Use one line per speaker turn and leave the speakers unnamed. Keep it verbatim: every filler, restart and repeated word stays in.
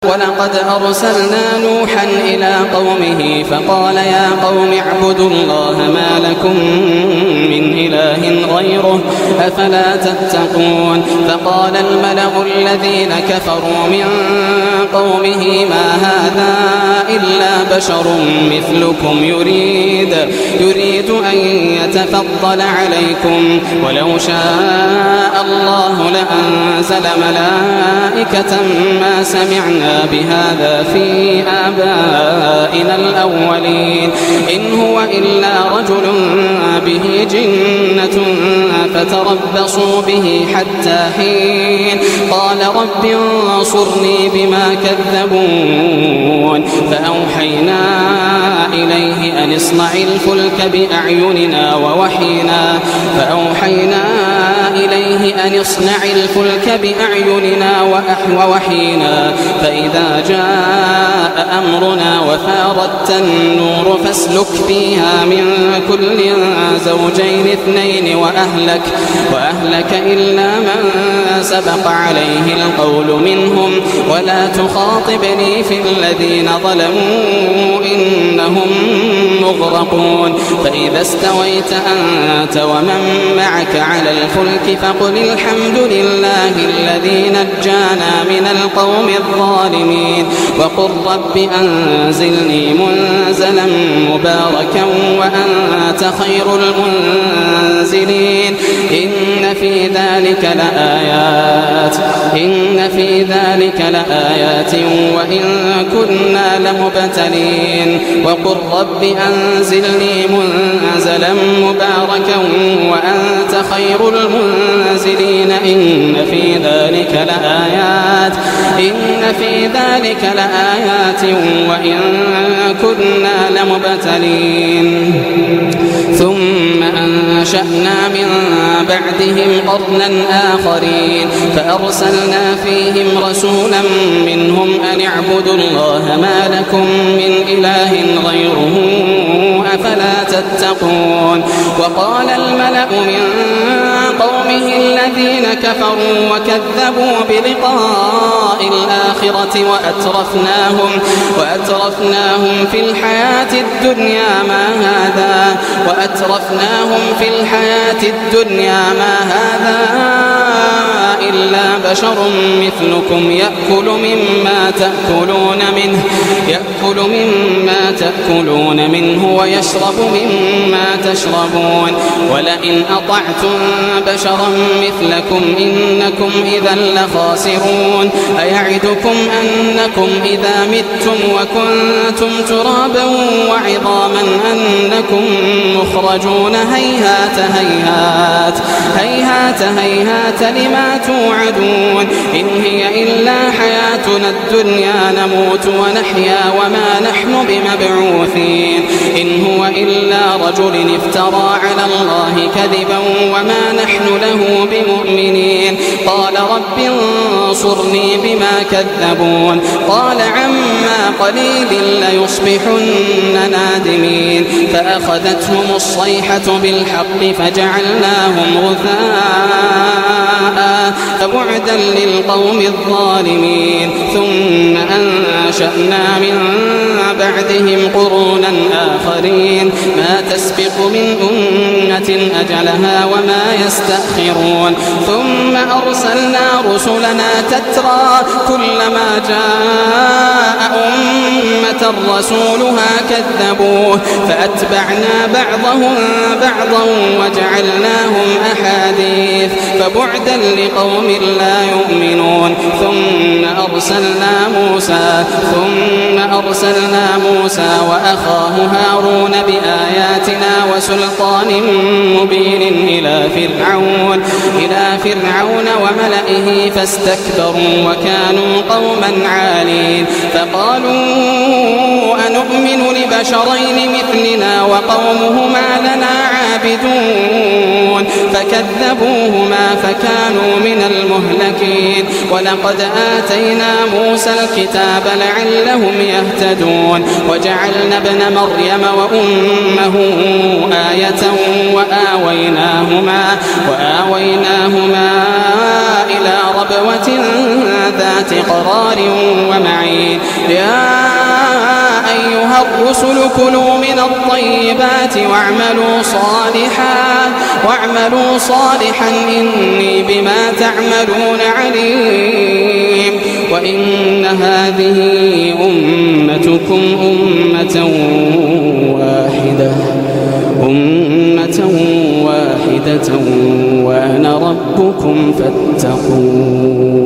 ولقد أرسلنا نوحا إلى قومه فقال يا قوم اعبدوا الله ما لكم من إله غيره أفلا تتقون. فقال الملأ الذين كفروا من قومه ما هذا إلا بشر مثلكم يريد, يريد أن يتفضل عليكم ولو شاء الله لأنزل ملائكة ما سمعنا بهذا في آبائنا الأولين إن هو إلا رجل به جنة فتربصوا به حتى حين. قال رب انصرني بما كذبون. فأوحينا إليه أن اصنع الفلك بأعيننا ووحينا فأوحينا إليه أن اصنع الفلك بأعيننا ووحينا فإذا جاء أمرنا وفارت النور فاسلك فيها من كل زوجين اثنين وأهلك, وأهلك إلا من سبق عليه القول منهم ولا تخاطبني في الذين ظلموا إنهم مغرقون. فإذا استويت أنت ومن معك على الفلك فقل الحمد لله الذي نجانا من القوم الظالمين وقل رب أنزلني منزلا مباركا وأنت خير المنزلين. إن في ذلك لآيات إن في ذلك لآيات وإن كنا لمبتلين. وقل رب أنزلني منزلا مباركا وأنت خير المنزلين. إن في ذلك لآيات إن في ذلك لآيات وإن كنا لمبتلين. ثم أنشأنا من بعدهم قرنا آخرين فأرسلنا فيهم رسولا منهم أن اعبدوا الله ما لكم من إله غيره أفلا تتقون. وقال الملأ من قومه الذين كفروا وكذبوا بلقاء الآخرة وأترفناهم, وأترفناهم في الحياة الدنيا ما هذا وأترفناهم في الحياة الدنيا ما هذا إلا بشر مثلكم يأكل مما تأكلون منه يأكل مما تأكلون منه ويشرب مما تشربون. ولئن أطعتم بشرا مثلكم إنكم إذا لخاسرون. أيعدكم أنكم إذا متم وكنتم ترابا وعظاما أنكم مخرجون. هيهات هيهات هيهات هيهات لما توعدون. إن هي إلا حياتنا الدنيا نموت ونحيا وما نحن بمبعوثين. إن هو إلا رجل افترى على الله كذبا وما نحن له بمؤمنين. قال رب انصرني بما كذبون. قال عما قليل ليصبحن نادمين. فأخذتهم الصيحة بالحق فجعلناهم غثاء فبعدا للقوم الظالمين. ثم أنشأنا من بعدهم قرونا آخرين ما تسبق من أمة أجلها وما يستأخرون. ثم أرسلنا رسلنا تترى كلما جاء أمة رسولها كذبوه فأتبعنا بعضهم بعضا وجعلناهم أحاديث فبعدا لقوم لا يؤمنون. ثم أرسلنا موسى ثم أرسلنا موسى وأخاه هارون بآياتنا وسلطان مبين إلى فرعون إلى فرعون وملئه فاستكبروا وكانوا قوما عالين. فقالوا أنؤمن لبشرين مثلنا وقومهما لنا عابدون فكذبوهما فكانوا من المهلكين. ولقد آتينا موسى الكتاب لعلهم يهتدون وجعلنا ابن مريم وأمه آية وآويناهما, وآويناهما إلى ربوة وربوة ذات قرار ومعين يا أيها الرسل كلوا من الطيبات واعملوا صالحا واعملوا صالحا إني بما تعملون عليم وإن هذه أمتكم أمة واحدة أمة واحدة وأنا ربكم فاتقون